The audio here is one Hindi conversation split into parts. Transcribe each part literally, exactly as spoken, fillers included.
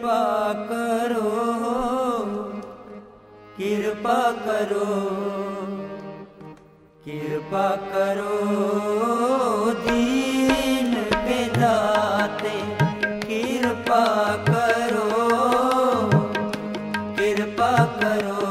कृपा करो कृपा करो कृपा करो दीन के दाते कृपा करो कृपा करो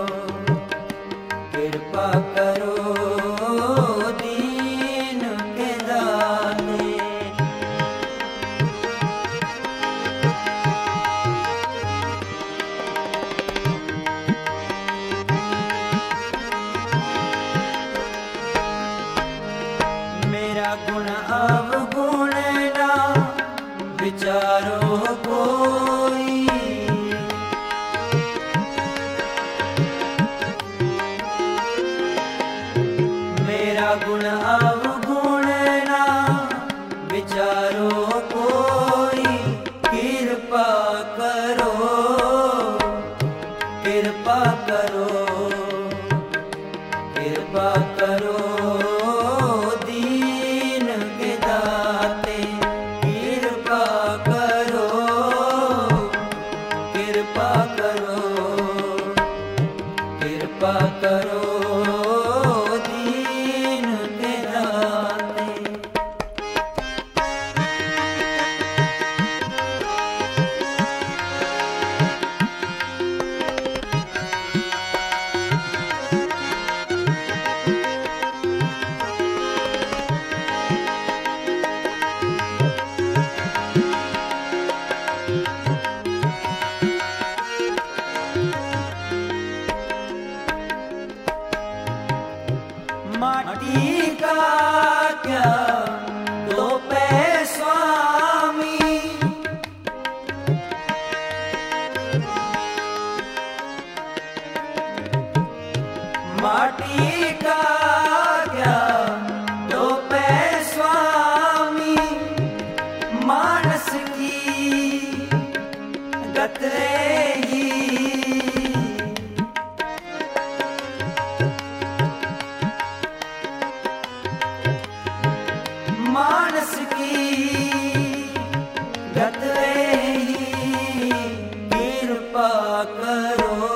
कृपा करो दीन के दाते। मेरा गुण अवगुण ना विचारो कोई, मेरा गुण अवगुण ना विचारो कोई। कृपा करो कृपा करो कृपा करो दीन के दाते कृपा करो कृपा करो कृपा करो दीन के दाते। माटी का क्या दो पै स्वामी, माटी का क्या दो पै स्वामी। मानस की गत रहेगी मानस की गत रहेगी। कृपा करो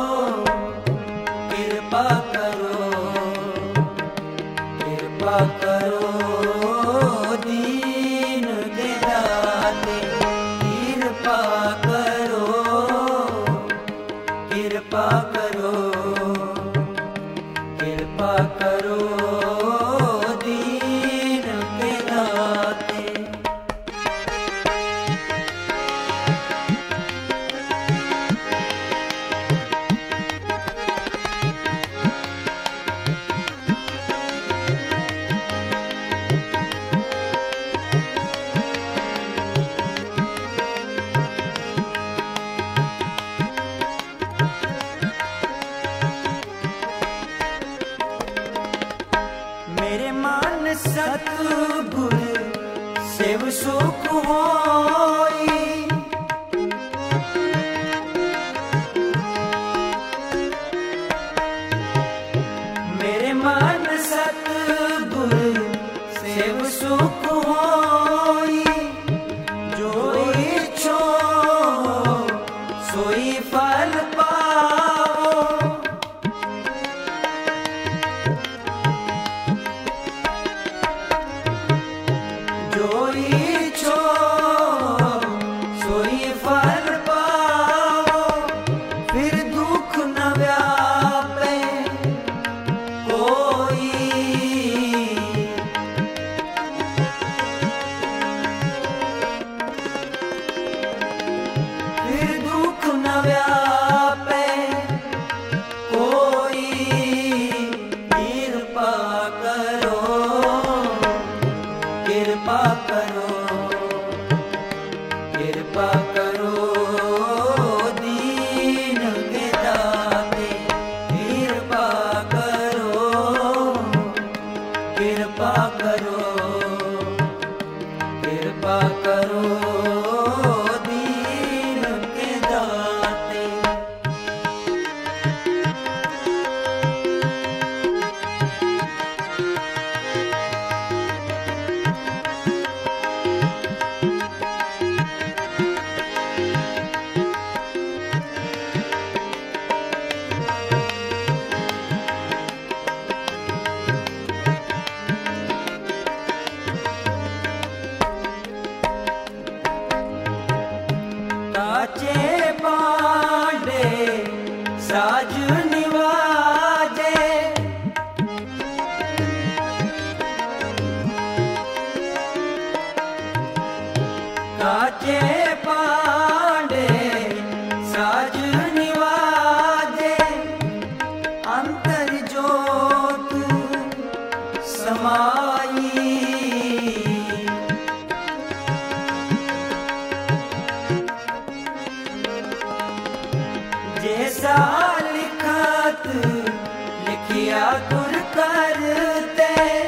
कृपा करो कृपा करो दीन के दाते कृपा करो कृपा करो कृपा करो दीन के दाते। मेरे मन सतगुर शिव सुख होई, मेरे मन सतगुर शिव सुख होई। जो इच्छो सोई फल पाओ, जो इच्छो लिखिया गुर करते,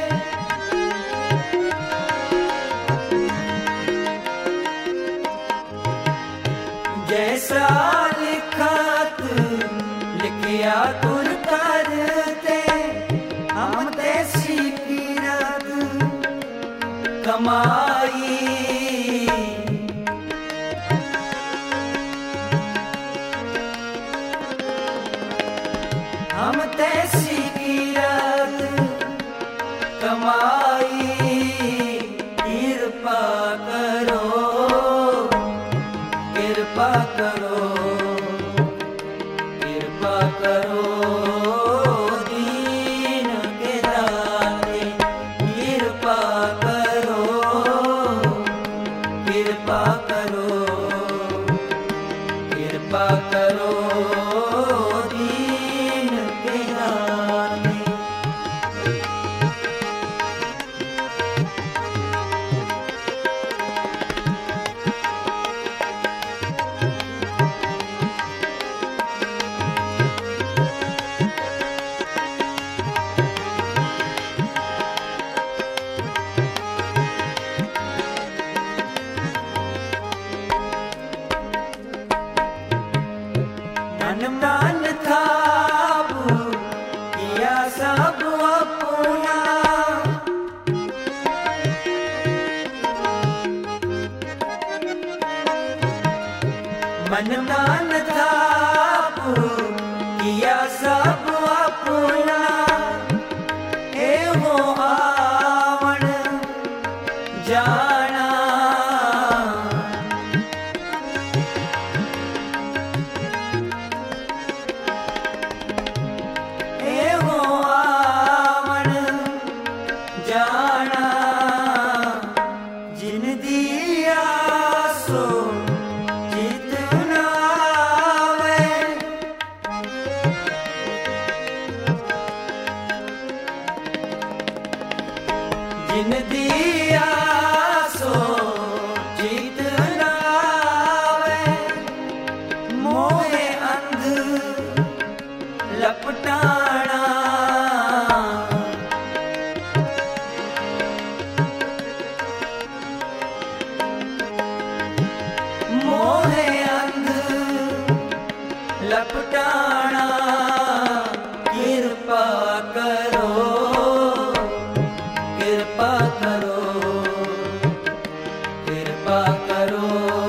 जैसा लिखत लिखिया गुर करते, हम तैसी कीरत कमाई, हम तैसी कीरत कमाई, कृपा करो कृपा करो कृपा करो दीन के दाते, कृपा करो कृपा करो कृपा करो दीन के दाते। मन थाप किया सब अपना, मन मन थाप किया सब अपना, एहो आवण जाना, जाना जिन दिया सो जितना आवे, जिन दिया सो जितना आवे, मोहे अंध लपटाना, मोहे अंध लपटाना, कृपा करो कृपा करो कृपा करो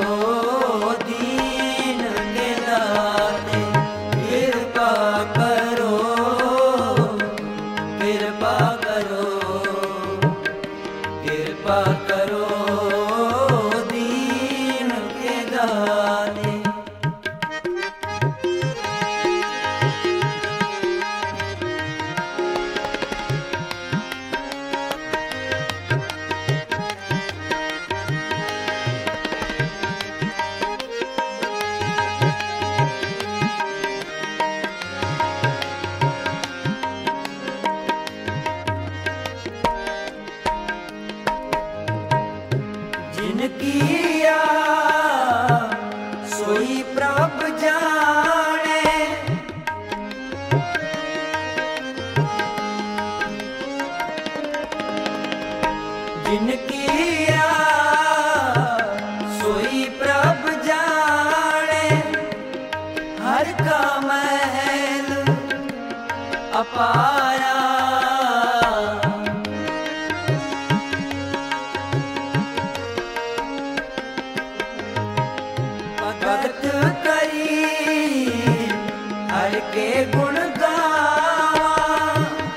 दीन के दाते, कृपा करो कृपा करो कृपा करो दीन के दाते। किया सोई प्रभ जाने, जिन किया सोई प्रभ जाने, हर का महल अपारा, भगत करी हर के गुण गावा,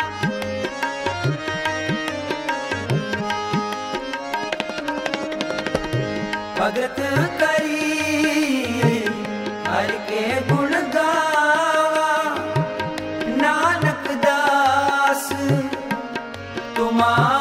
भगत करी हर के गुण गावा, नानक दास तुम्हारा